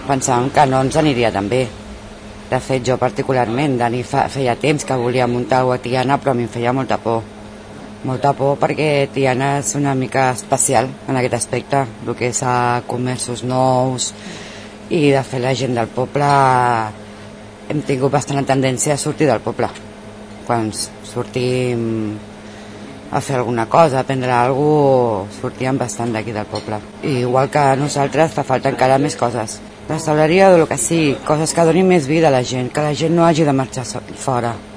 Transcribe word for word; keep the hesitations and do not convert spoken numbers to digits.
pensàvem que no ens aniria tan bé. De fet, jo particularment, Dani fa, feia temps que volia muntar-ho a Tiana, però a mi em feia molta por. Molta por perquè Tiana és una mica especial en aquest aspecte, el que és a comerços nous, i de fet la gent del poble hem tingut bastant tendència a sortir del poble. Quan sortim a fer alguna cosa, a prendre alguna cosa, sortíem bastant d'aquí del poble. I igual que a nosaltres fa falta encara més coses. Restauraria o el que sigui, coses que donin més vida a la gent, que la gent no hagi de marxar fora.